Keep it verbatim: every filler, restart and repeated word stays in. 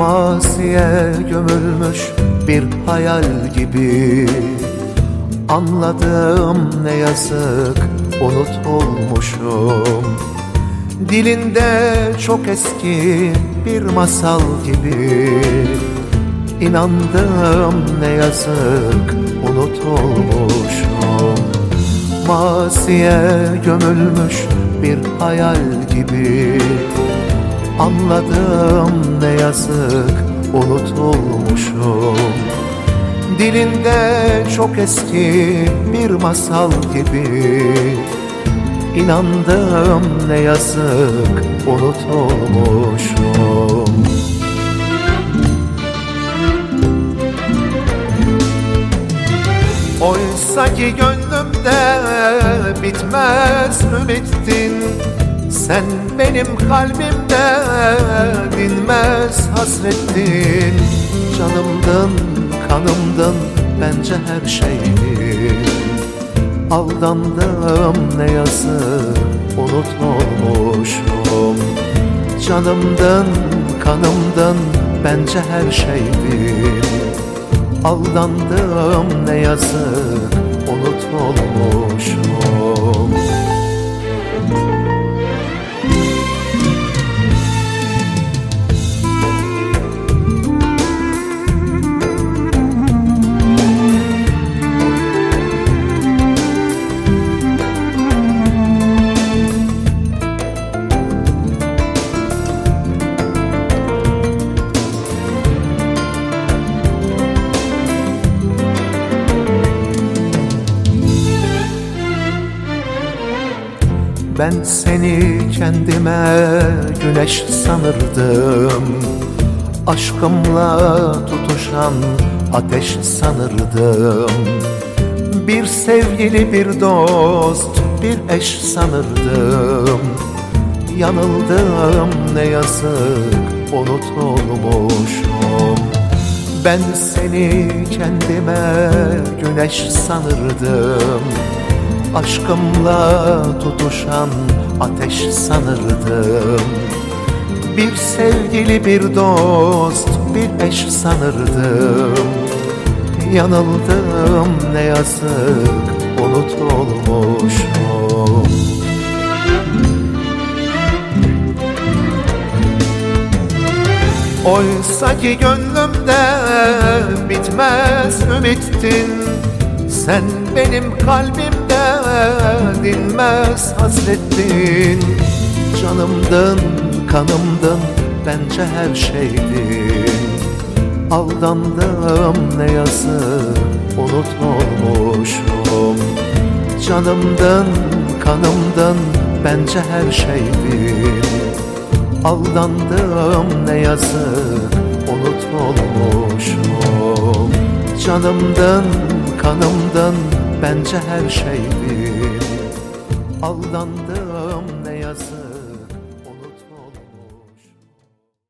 Maziye gömülmüş bir hayal gibi. Anladım ne yazık unutulmuşum. Dilinde çok eski bir masal gibi. İnandım ne yazık unutulmuşum. Maziye gömülmüş bir hayal gibi. Anladım ne yazık unutulmuşum. Dilinde çok eski bir masal gibi. İnandım ne yazık unutulmuşum. Oysa ki gönlümde bitmez ümittin. Sen benim kalbimde dinmez hasrettin. Canımdın, kanımdın, bence her şeydin. Aldandım ne yazık unutulmuşum. Canımdın, kanımdın, bence her şeydin. Aldandım ne yazık unutulmuşum. Ben seni kendime güneş sanırdım. Aşkımla tutuşan ateş sanırdım. Bir sevgili, bir dost, bir eş sanırdım. Yanıldım ne yazık unutulmuşum. Ben seni kendime güneş sanırdım. Aşkımla tutuşan ateş sanırdım. Bir sevgili, bir dost, bir eş sanırdım. Yanıldım ne yazık unutulmuşum. Oysa ki gönlümde bitmez ümittin. Sen benim kalbimde dinmez hasrettin. Canımdın, kanımdın, bence her şeydin. Aldandım ne yazık unutulmuşum. Canımdın, kanımdın, bence her şeydin. Aldandım ne yazık unutulmuşum. Canımdın, kanımdın, bence her şeydin. Aldandım ne yazık